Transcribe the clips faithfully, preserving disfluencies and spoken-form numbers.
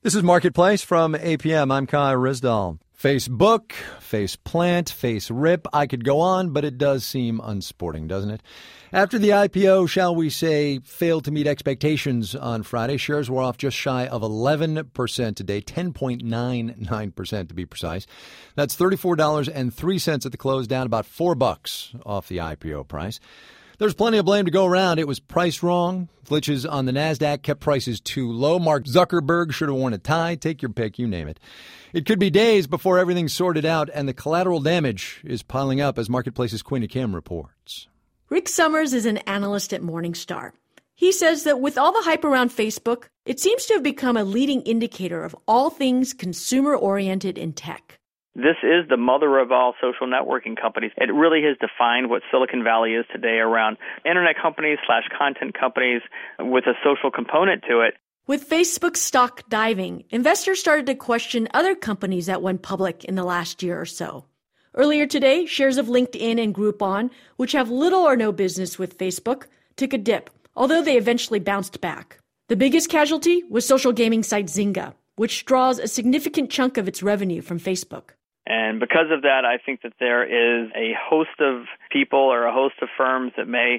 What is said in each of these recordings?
This is Marketplace from A P M. I'm Kai Rizdal. Facebook, face plant, face rip. I could go on, but it does seem unsporting, doesn't it? After the I P O, shall we say, failed to meet expectations on Friday, shares were off just shy of eleven percent today, ten point nine nine percent to be precise. That's thirty-four dollars and three cents at the close, down about four bucks off the I P O price. There's plenty of blame to go around. It was priced wrong. Glitches on the NASDAQ kept prices too low. Mark Zuckerberg should have worn a tie. Take your pick, you name it. It could be days before everything's sorted out, and the collateral damage is piling up, as Marketplace's Queenie Kim reports. Rick Summers is an analyst at Morningstar. He says that with all the hype around Facebook, it seems to have become a leading indicator of all things consumer-oriented in tech. This is the mother of all social networking companies. It really has defined what Silicon Valley is today around internet companies slash content companies with a social component to it. With Facebook stock diving, investors started to question other companies that went public in the last year or so. Earlier today, shares of LinkedIn and Groupon, which have little or no business with Facebook, took a dip, although they eventually bounced back. The biggest casualty was social gaming site Zynga, which draws a significant chunk of its revenue from Facebook. And because of that, I think that there is a host of people or a host of firms that may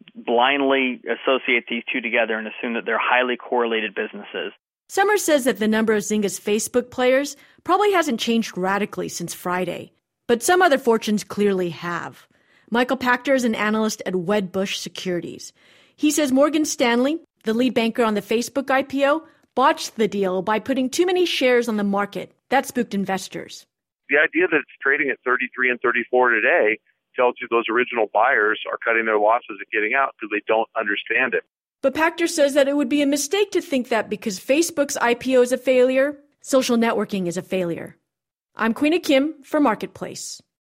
blindly associate these two together and assume that they're highly correlated businesses. Summers says that the number of Zynga's Facebook players probably hasn't changed radically since Friday, but some other fortunes clearly have. Michael Pachter is an analyst at Wedbush Securities. He says Morgan Stanley, the lead banker on the Facebook I P O, botched the deal by putting too many shares on the market. That spooked investors. The idea that it's trading at thirty-three and thirty-four today tells you those original buyers are cutting their losses and getting out because they don't understand it. But Pachter says that it would be a mistake to think that because Facebook's I P O is a failure, social networking is a failure. I'm Queenie Kim for Marketplace.